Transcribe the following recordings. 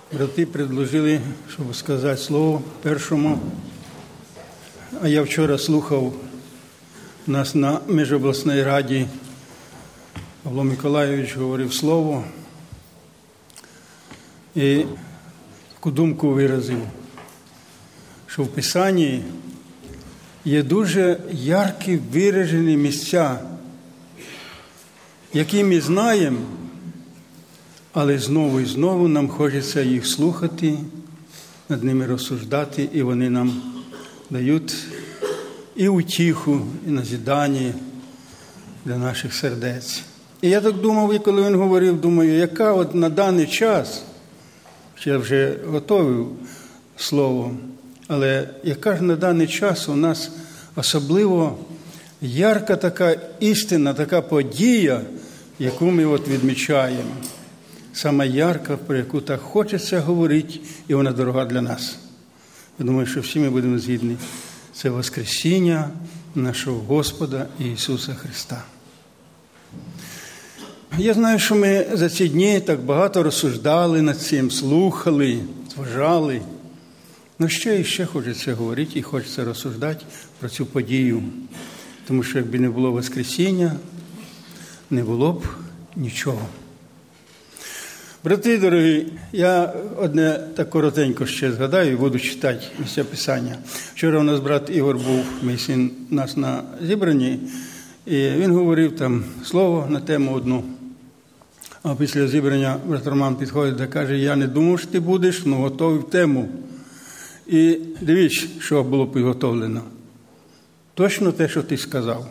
Брати предложили, щоб сказати слово першому. А я вчора слухав нас на міжобласній раді. Павло Миколайович говорив слово і таку думку виразив, що в Писанні є дуже яркі виражені місця, які ми знаємо, але знову і знову нам хочеться їх слухати, над ними розсуждати, і вони нам дають і утіху, і назідання для наших сердець. І я так думав, і коли він говорив, думаю, яка от на даний час, я вже готовив слово, але яка ж на даний час у нас особливо ярка така істина, така подія, яку ми от відмічаємо. Сама ярка, про яку так хочеться говорити, і вона дорога для нас. Я думаю, що всі ми будемо згідні. Це Воскресіння нашого Господа Ісуса Христа. Я знаю, що ми за ці дні так багато розсуждали над цим, слухали, зважали. Ну, ще хочеться говорити і хочеться розсуждати про цю подію. Тому що якби не було Воскресіння, не було б нічого. Брати дорогі, я одне так коротенько ще згадаю і буду читати місця Писання. Вчора у нас брат Ігор був, мій син, нас на зібранні, і він говорив там слово на тему одну. А після зібрання брат Роман підходить і каже, я не думав, що ти будеш, але готовий в тему. І дивіться, що було підготовлено. Точно те, що ти сказав.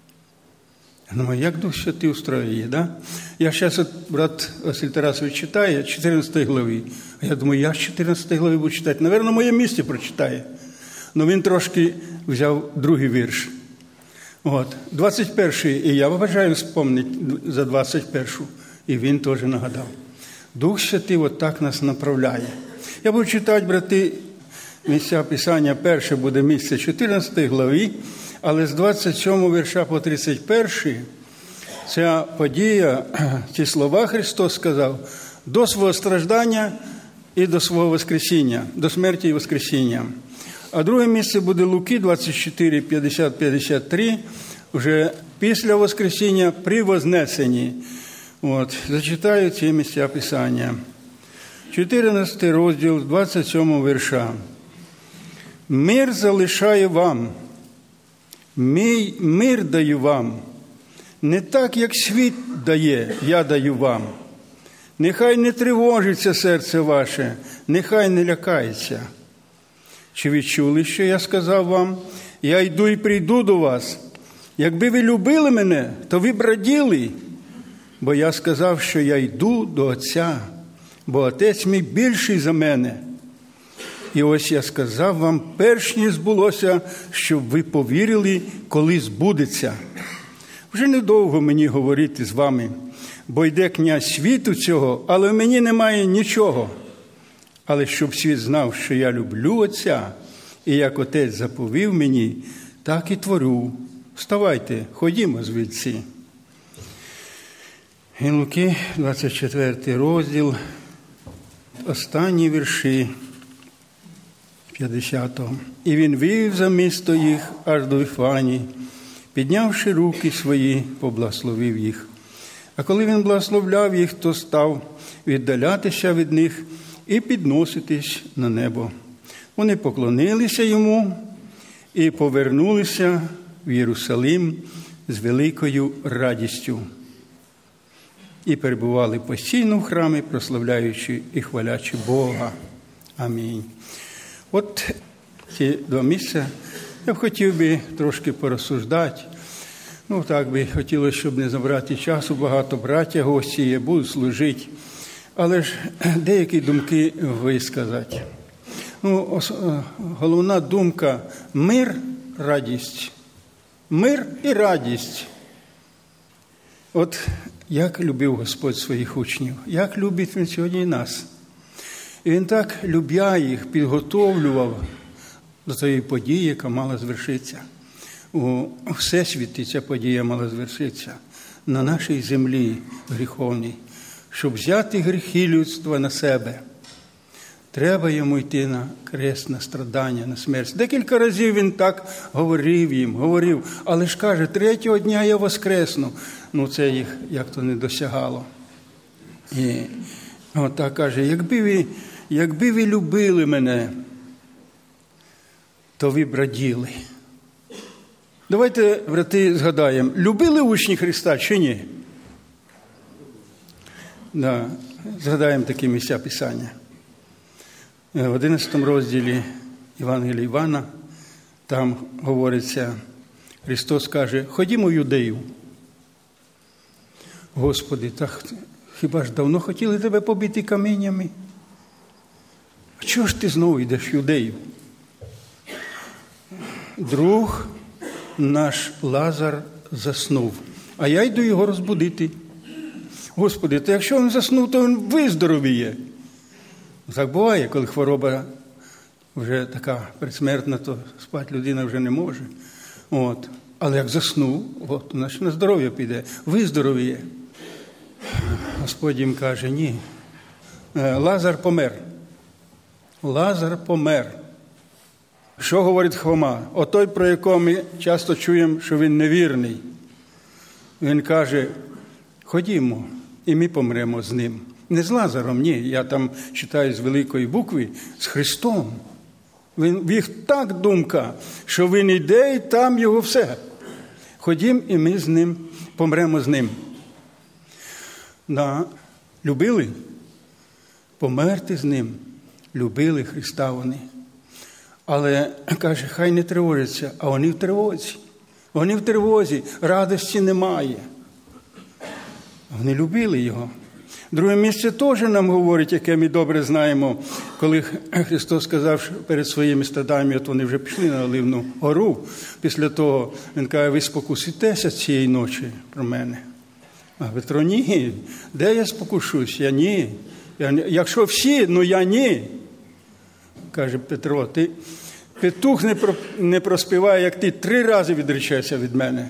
Ну, як Дух Святий устроює, да? Я зараз, брат Василь Тарасович читає 14 главі. А я думаю, я з 14 глави буду читати. Наверно, моє місце прочитає. Но він трошки взяв другий вірш. От, 21-й, і я бажаю вспомнити за 21-ю. І він теж нагадав. Дух Святий от так нас направляє. Я буду читати, брати, місця Писання. Перше буде місце 14 главі. Але з 27 вірша по 31 ця подія, ці слова Христос сказав до свого страждання і до свого воскресіння, до смерті і воскресіння. А друге місце буде Луки 24, 50, 53, вже після воскресіння при вознесенні. От, зачитаю ці місця Писання. 14 розділ, 27 вірша. «Мир залишаю вам, мій мир даю вам, не так, як світ дає, я даю вам. Нехай не тривожиться серце ваше, нехай не лякається. Чи ви чули, що я сказав вам? Я йду і прийду до вас. Якби ви любили мене, то ви б раділи, бо я сказав, що я йду до Отця, бо Отець мій більший за мене. І ось я сказав вам, перш ніж збулося, щоб ви повірили, коли збудеться. Вже недовго мені говорити з вами, бо йде князь світу цього, але в мені немає нічого. Але щоб світ знав, що я люблю Отця, і як Отець заповів мені, так і творю. Вставайте, ходімо звідси». І Луки, 24 розділ, останні вірші 50-го. «І він вивів за місто їх аж до Вифанії, піднявши руки свої, поблагословив їх. А коли він благословляв їх, то став віддалятися від них і підноситись на небо. Вони поклонилися йому і повернулися в Єрусалим з великою радістю. І перебували постійно в храмі, прославляючи і хвалячи Бога. Амінь». От ці два місця я б хотів би трошки порозсуждати. Ну, так би хотілося, щоб не забрати часу. Багато браття гості є, будуть служити. Але ж деякі думки висказати. Ну, головна думка – мир, радість. Мир і радість. От як любив Господь своїх учнів, як любить Він сьогодні і нас. І Він так, любя їх, підготовлював до тієї події, яка мала звершитися. У Всесвіті ця подія мала звершитися на нашій землі гріховній, щоб взяти гріхи людства на себе. Треба йому йти на крест, на страдання, на смерть. Декілька разів він так говорив їм, але ж каже, третього дня я воскресну. Це їх як-то не досягало. І отак каже, якби ви любили мене, то ви б раділи. Давайте, брати, згадаємо, любили учні Христа чи ні? Да, згадаємо такі місця Писання. В 11 розділі Євангелія Івана, там говориться, Христос каже, ходімо в Юдею. Господи, так хіба ж давно хотіли тебе побити каміннями? А чого ж ти знову йдеш в Юдею? Друг наш Лазар заснув, а я йду його розбудити. Господи, то якщо він заснув, то він виздоровіє. Так буває, коли хвороба вже така предсмертна, то спати людина вже не може. Але як заснув, значить на здоров'я піде, виздоровіє. Господь їм каже, ні, Лазар помер. Лазар помер. Що говорить Хома? Отой, про якого ми часто чуємо, що він невірний. Він каже, ходімо, і ми помремо з ним. Не з Лазаром, ні, я там читаю з великої букви, з Христом. В їх так думка, що він йде, і там його все. Ходім, і ми з ним помремо з ним. Любили? Померти з ним. Любили Христа вони. Але, каже, хай не тривожаться, а вони в тривозі. Вони в тривозі, радості немає. Вони любили його. Друге місце теж нам говорить, яке ми добре знаємо, коли Христос сказав, що перед своїми стаданнями, от вони вже пішли на Оливну гору, після того він каже, ви спокуситеся цієї ночі про мене. А Петро, ні, де я спокушусь? Я ні. Якщо всі, я ні. Каже Петро, ти петух не проспіває, як ти 3 рази відречешся від мене.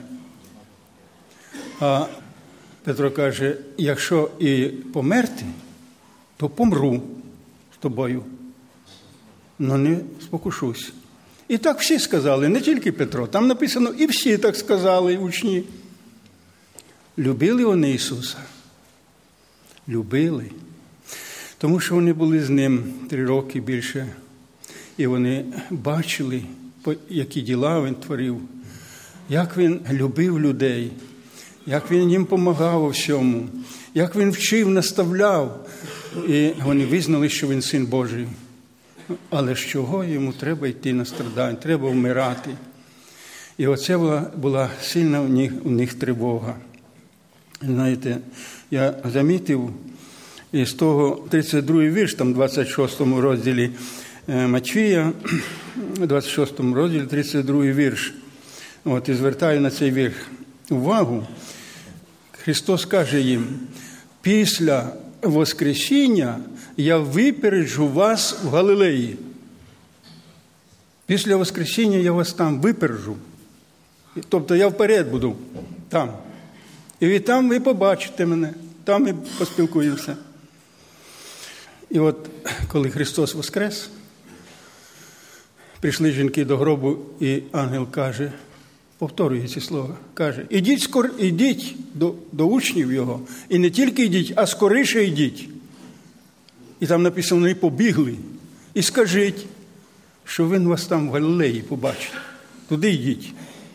А Петро каже, якщо і померти, то помру з тобою, но не спокушусь. І так всі сказали, не тільки Петро, там написано, і всі так сказали, учні. Любили вони Ісуса? Любили. Тому що вони були з Ним 3 роки більше, і вони бачили, які діла Він творив, як Він любив людей, як Він їм допомагав у всьому, як Він вчив, наставляв. І вони визнали, що Він Син Божий. Але з чого йому треба йти на страдання, треба вмирати. І оце була сильна у них тривога. Знаєте, я замітив із того 32-й вірш, там 26-му розділі Матвія, 26-му розділі 32-й вірш. І звертаю на цей вірш увагу. Христос каже їм, після Воскресіння я випереджу вас в Галилеї. Після Воскресіння я вас там випереджу. Тобто я вперед буду там. І там ви побачите мене, там ми поспілкуємося. І от, коли Христос воскрес, прийшли жінки до гробу, і ангел каже, повторює ці слова, каже, ідіть до учнів його, і не тільки йдіть, а скоріше йдіть. І там написано, вони побігли. І скажіть, що він вас там в Галилеї побачить. Туди йдіть.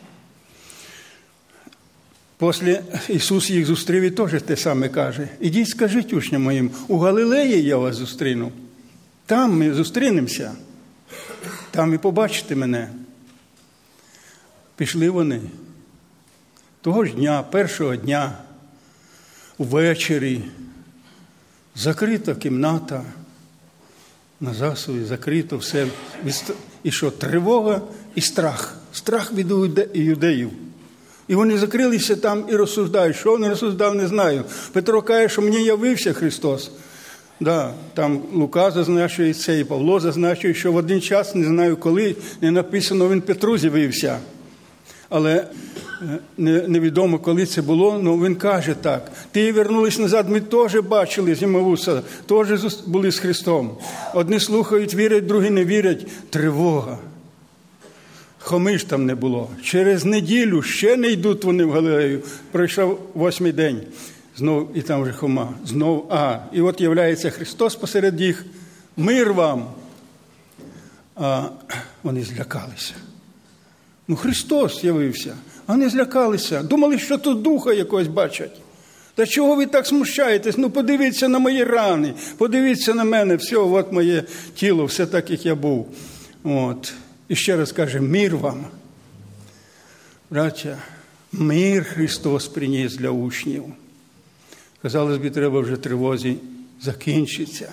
Після Ісус їх зустрів і теж те саме каже. Ідіть, скажіть учням моїм, у Галилеї я вас зустріну. Там ми зустрінемося. Там і побачите мене. Пішли вони. Того ж дня, першого дня, ввечері, закрита кімната, на засуві закрито все. І що? Тривога і страх. Страх від юдеїв. І вони закрилися там і розсуждають. Що вони розсуждав, не знаю. Петро каже, що мені явився Христос. Да, там Лука зазначує це, і Павло зазначує, що в один час, не знаю коли, не написано, він Петру з'явився. Але невідомо, коли це було, але він каже так. Ті вернулись назад, ми теж бачили з Еммауса, теж були з Христом. Одні слухають, вірять, другі не вірять. Тривога. Хоми ж там не було. Через неділю ще не йдуть вони в Галилею. Пройшов 8-й день. Знов і там вже Хома. Знов, і от являється Христос посеред їх. Мир вам. А вони злякалися. Христос з'явився. А вони злякалися. Думали, що тут духа якогось бачать. Та чого ви так смущаєтесь? Подивіться на мої рани. Подивіться на мене. Все, от моє тіло, все так, як я був. От. І ще раз каже, мир вам. Браття, мир Христос приніс для учнів. Казалось би, треба вже тривозі закінчиться.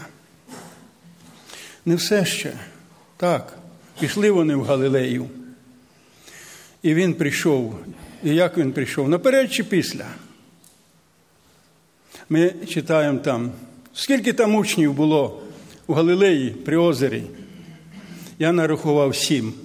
Не все ще. Так, пішли вони в Галилею. І він прийшов. І як він прийшов? Наперед чи після? Ми читаємо там, скільки там учнів було у Галилеї при озері. Я нарахував 7.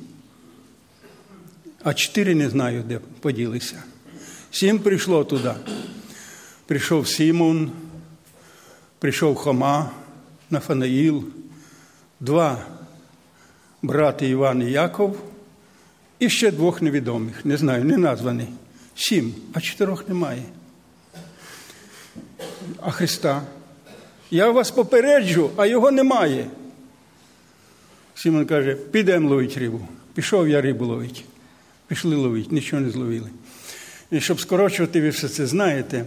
А 4 не знаю, де поділися. 7 прийшло туди. Прийшов Симон, прийшов Хома, Нафанаїл, 2 брати Іван і Яков, і ще 2 невідомих, не знаю, не названі. 7, а 4 немає. А Христа? Я вас попереджу, а його немає. Симон каже, підемо ловити рибу. Пішов я рибу ловити. Пішли ловити, нічого не зловили. І щоб скорочувати, ви все це знаєте,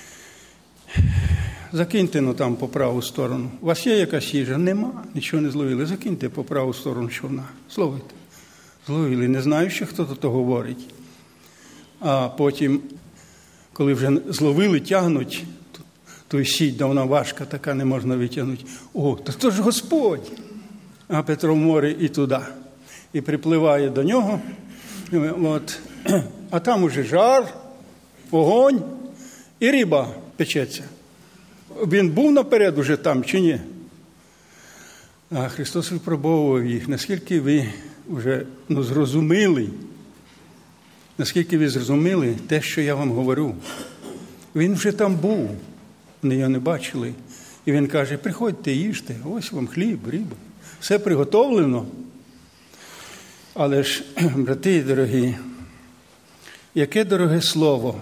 закиньте там по праву сторону. У вас є якась їжа? Нема, нічого не зловили. Закиньте по праву сторону човна. Зловите. Зловили. Не знаю, що хто тут говорить. А потім, коли вже зловили, тягнуть, то сіть, да вона важка, така не можна витягнути. О, то ж Господь! А Петро в морі і туди. І припливає до нього. От. А там уже жар, вогонь і риба печеться. Він був наперед уже там чи ні? А Христос випробовував їх. Наскільки ви вже зрозуміли, наскільки ви зрозуміли те, що я вам говорю. Він вже там був. Вони його не бачили. І він каже, приходьте, їжте, ось вам хліб, риба. Все приготовлено. Але ж, брати дорогі, яке дороге слово.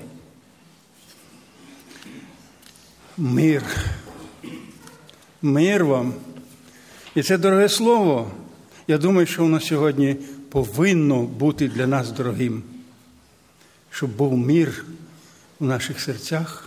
Мир. Мир вам. І це дороге слово, я думаю, що воно сьогодні повинно бути для нас дорогим. Щоб був мир в наших серцях,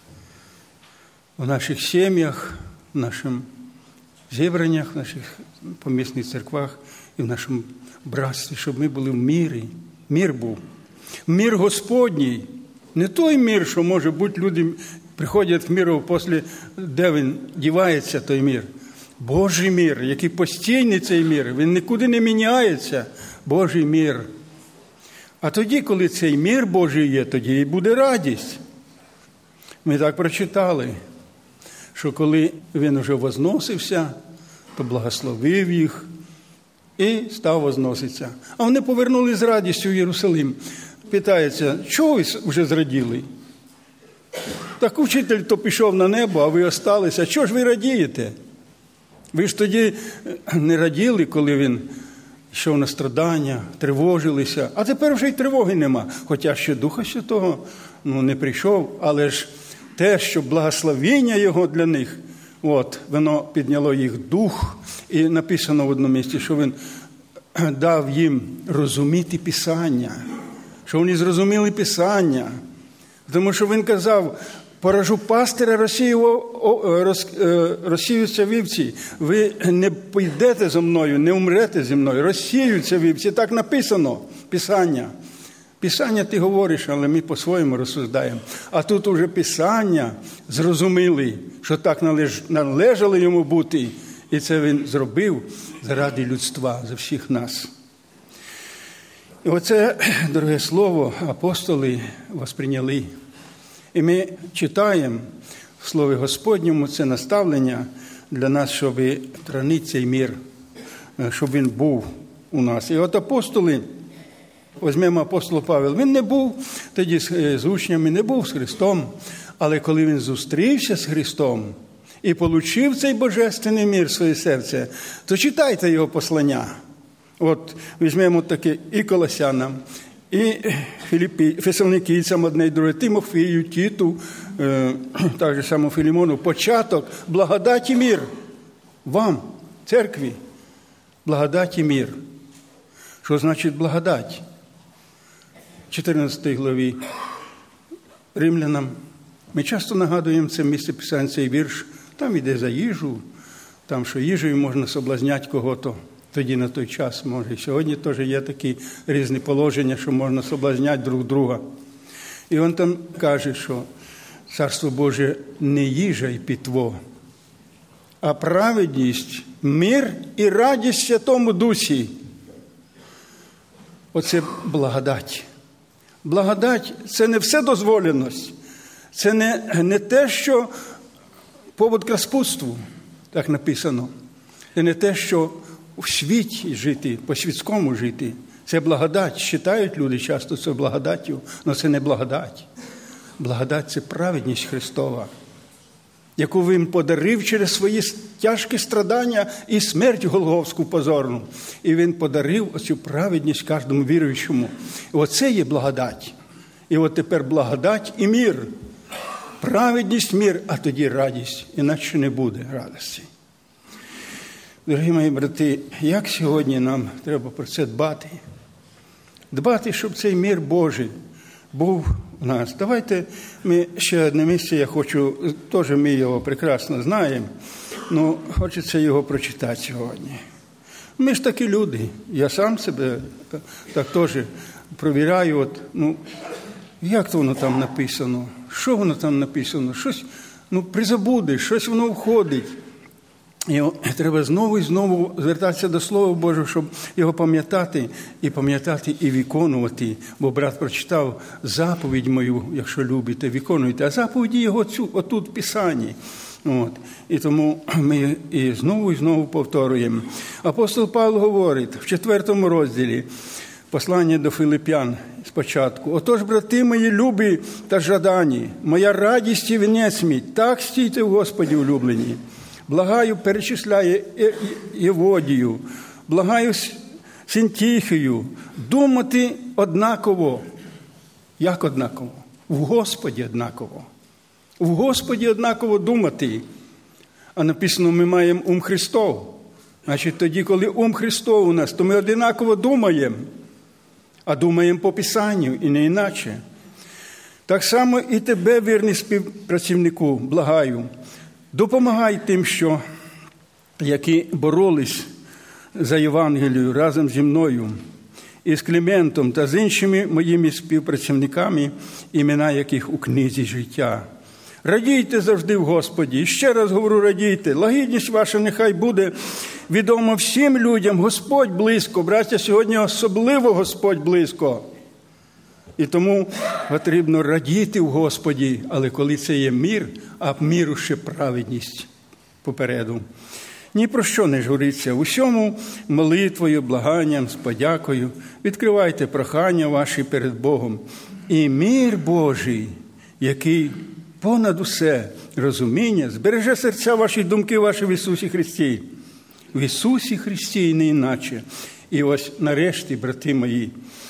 в наших сім'ях, в наших зібраннях, в наших помісних церквах і в нашому братстві, щоб ми були в мирі. Мир був. Мир Господній. Не той мир, що, може бути, люди приходять в мир, після, де він дівається, той мир. Божий мир, який постійний цей мир, він нікуди не міняється. Божий мир. А тоді, коли цей мир Божий є, тоді і буде радість. Ми так прочитали, що коли він вже возносився, то благословив їх і став возноситися. А вони повернули з радістю в Єрусалим. Питається, чого ви вже зраділи? Так учитель то пішов на небо, а ви осталися. Чого ж ви радієте? Ви ж тоді не раділи, коли він йшов на страдання, тривожилися. А тепер вже й тривоги нема. Хоча ще Духа Святого не прийшов, але ж те, що благословення його для них, воно підняло їх дух. І написано в одному місці, що він дав їм розуміти Писання. Що вони зрозуміли Писання. Тому що він казав, поражу пастиря, розсіються вівці. Ви не підете зі мною, не умрете зі мною. Розсіються вівці. Так написано, Писання. Писання ти говориш, але ми по-своєму розсуждаємо. А тут уже Писання зрозуміли, що так належало йому бути. І це він зробив заради людства, за всіх нас. І оце, дороге слово, апостоли восприйняли. І ми читаємо в Слові Господньому це наставлення для нас, щоб транити цей мир, щоб він був у нас. І от апостоли Візьмемо апостол Павел. Він не був тоді з учнями, не був з Христом. Але коли він зустрівся з Христом і отримав цей божественний мир в своє серце, то читайте його послання. От візьмемо таке і Колосянам, і Фесалоникійцям одне і друге, Тимофію, Тіту, так же само Філімону, початок, благодать і мир. Вам, церкві, благодать і мир. Що значить благодать? В 14 главі Римлянам ми часто нагадуємо це місце Писання, цей вірш. Там йде за їжу, там, що їжею можна соблазняти кого-то. Тоді на той час, може, і сьогодні теж є такі різні положення, що можна соблазняти друг друга. І він там каже, що Царство Боже не їжа і питво, а праведність, мир і радість в Святому Дусі. Оце благодать. Благодать – це не вседозволеність. Це не те, що повод к розпутству, так написано. Це не те, що в світі жити, по-світському жити. Це благодать. Вважають люди часто це благодаттю, але це не благодать. Благодать – це праведність Христова, яку Він подарив через свої тяжкі страдання і смерть Голгофську позорну. І Він подарив оцю праведність кожному віруючому. І оце є благодать. І от тепер благодать і мир. Праведність, мир, а тоді радість. Іначе не буде радості. Дорогі мої брати, як сьогодні нам треба про це дбати? Дбати, щоб цей мир Божий був у нас. Давайте ми ще одне місце, я хочу, теж ми його прекрасно знаємо, але хочеться його прочитати сьогодні. Ми ж такі люди, я сам себе так теж провіряю, як то воно там написано, що воно там написано, щось, призабудеш, щось воно входить. І треба знову і знову звертатися до Слова Божого, щоб його пам'ятати і виконувати. Бо брат прочитав заповідь мою, якщо любите, виконуйте. А заповіді його отут в Писанні. І тому ми і знову повторюємо. Апостол Павло говорить в 4 розділі, послання до Филип'ян спочатку. «Отож, брати мої любі та жадані, моя радість і вінець мій, так стійте в Господі улюблені. Благаю, перечисляє Єводію, благаю Синтіхію, думати однаково». Як однаково? В Господі однаково. В Господі однаково думати. А написано, ми маємо ум Христов. Значить, тоді, коли ум Христов у нас, то ми однаково думаємо. А думаємо по Писанню і не іначе. Так само і тебе, вірний співпрацівнику, благаю. Допомагай тим, які боролись за Євангелію разом зі мною, і з Кліментом та з іншими моїми співпрацівниками, імена яких у книзі життя. Радійте завжди в Господі. І ще раз говорю, радійте. Лагідність ваша нехай буде відома всім людям. Господь близько. Браття, сьогодні особливо Господь близько. І тому потрібно радіти в Господі, але коли це є мир, а миру ще праведність попереду. Ні про що не журіться. В усьому молитвою, благанням, з подякою відкривайте прохання ваші перед Богом. І мир Божий, який понад усе розуміння, збереже серця ваші, думки ваші в Ісусі Христі. В Ісусі Христі і не іначе. І ось нарешті, брати мої,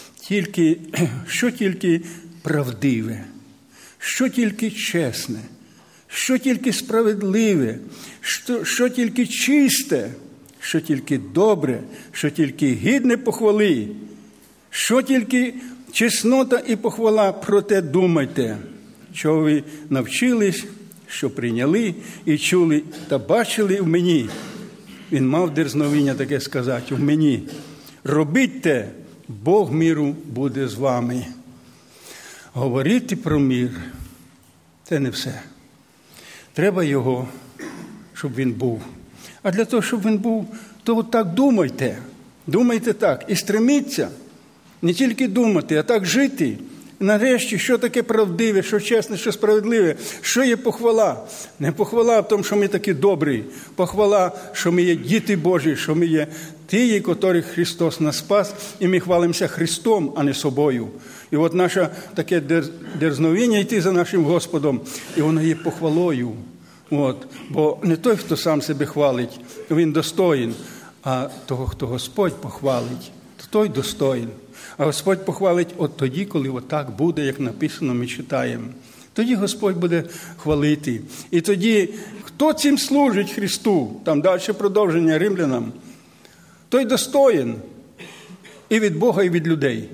що тільки правдиве, що тільки чесне, що тільки справедливе, що тільки чисте, що тільки добре, що тільки гідне похвали, що тільки чеснота і похвала, про те думайте, що ви навчились, що прийняли і чули та бачили в мені. Він мав дерзновіння таке сказати, в мені. Робіть те, Бог миру буде з вами. Говорити про мир – це не все. Треба його, щоб він був. А для того, щоб він був, то так думайте. Думайте так. І стреміться не тільки думати, а так жити. Нарешті, що таке правдиве, що чесне, що справедливе, що є похвала? Не похвала в тому, що ми такі добрі, похвала, що ми є діти Божі, що ми є ті, котрих Христос нас спас, і ми хвалимося Христом, а не собою. І от наше таке дерзновіння йти за нашим Господом, і воно є похвалою. Бо не той, хто сам себе хвалить, він достоїн, а того, хто Господь похвалить, то той достоїн. А Господь похвалить от тоді, коли отак буде, як написано, ми читаємо. Тоді Господь буде хвалити. І тоді, хто цим служить Христу, там далі продовження Римлянам, той достоїн і від Бога, і від людей.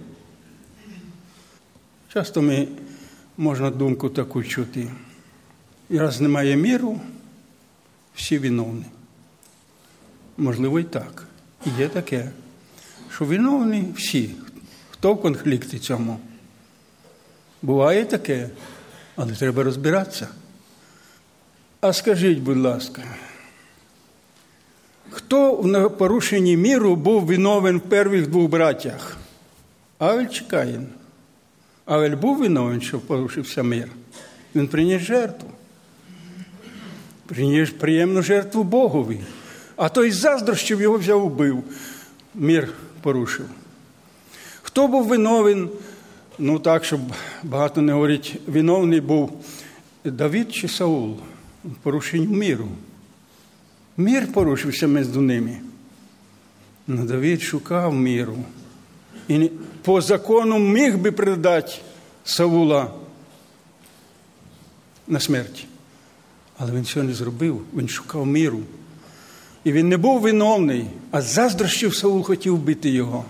Часто можна думку таку чути. І раз немає миру, всі виновні. Можливо, і так. І є таке, що виновні всі. Хто в конфлікті цьому? Буває таке, але треба розбиратися. А скажіть, будь ласка, хто в порушенні миру був виновен в перших двох братях? Авель чи Каїн? Авель був виновен, що порушився мир? Він приніс жертву. Приніс приємну жертву Богові. А той з заздрощів його взяв, убив. Мир порушив. Хто був виновен? Так, щоб багато не говорить, виновний був Давид чи Саул в порушенні миру. Мир порушився між ними. Давид шукав миру. І по закону міг би передати Саула на смерть. Але він цього не зробив. Він шукав миру. І він не був виновний, а з заздрощів Саул хотів вбити його.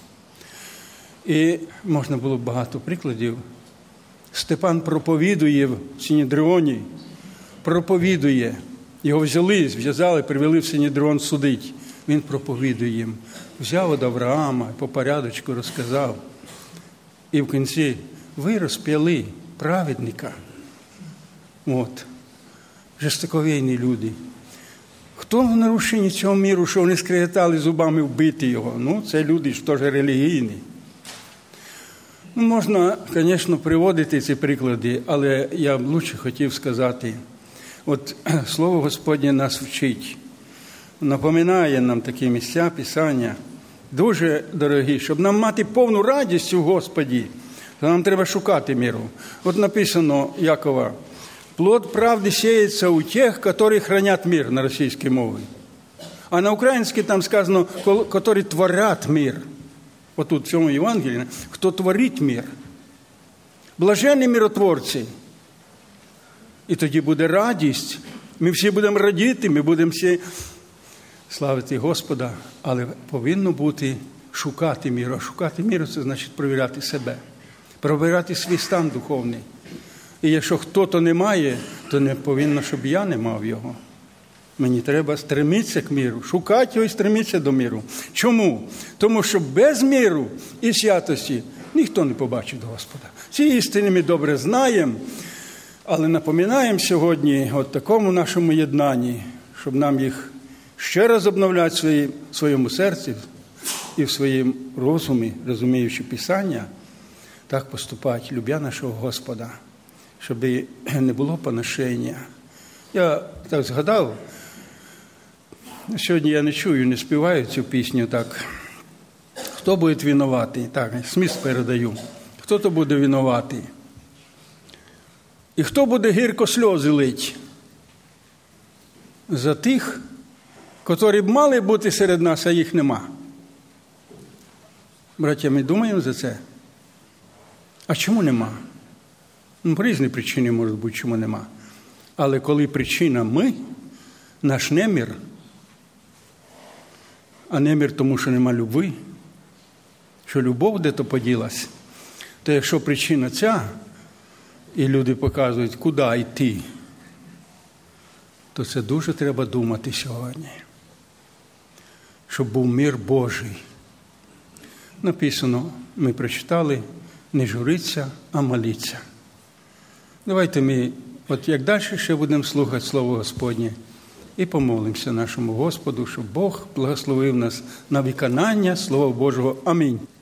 І можна було багато прикладів. Степан проповідує в Синедріоні, проповідує. Його взяли, зв'язали, привели в Синедріон судить. Він проповідує їм. Взяв від Авраама, по порядочку розказав. І в кінці ви розп'яли праведника. Жорстоковійні люди. Хто в нарушенні цього миру, що вони скреготали зубами вбити його? Це люди ж теж релігійні. Можна, звісно, приводити ці приклади, але я б лучше хотів сказати, Слово Господнє нас вчить, напоминає нам такі місця, Писання, дуже дорогі, щоб нам мати повну радість у Господі, то нам треба шукати миру. Написано Якова, плод правди сеется у тех, которые хранят мир, на російській мові. А на українській там сказано, которые творять мир. Тут в цьому Євангелії, хто творить мир. Блаженні миротворці. І тоді буде радість. Ми всі будемо радіти, ми будемо всі славити Господа. Але повинно бути шукати миру. А шукати миру – це значить провіряти себе. Провіряти свій стан духовний. І якщо хто-то не має, то не повинно, щоб я не мав його. Мені треба стремитися к миру, шукати його і стремитися до миру. Чому? Тому що без миру і святості ніхто не побачить Господа. Ці істини ми добре знаємо, але напоминаємо сьогодні от такому нашому єднанні, щоб нам їх ще раз обновляти в своєму серці і в своєму розумі, розуміючи Писання, так поступати, любя нашого Господа, щоб не було поношення. Я так згадав, сьогодні я не чую, не співаю цю пісню так. Хто буде винуватий? Так, смисл передаю. Хто-то буде винуватий. І хто буде гірко сльози лить? За тих, котрі б мали бути серед нас, а їх нема. Браття, ми думаємо за це? А чому нема? По різні причини може бути, чому нема. Але коли причина ми, наш немір, а немір тому, що нема любви, що любов де-то поділась, то якщо причина ця, і люди показують, куди йти, то це дуже треба думати сьогодні, щоб був мир Божий. Написано, ми прочитали, не журиться, а молиться. Давайте ми, як далі ще будемо слухати Слово Господнє, і помолимося нашому Господу, щоб Бог благословив нас на виконання Слова Божого. Амінь.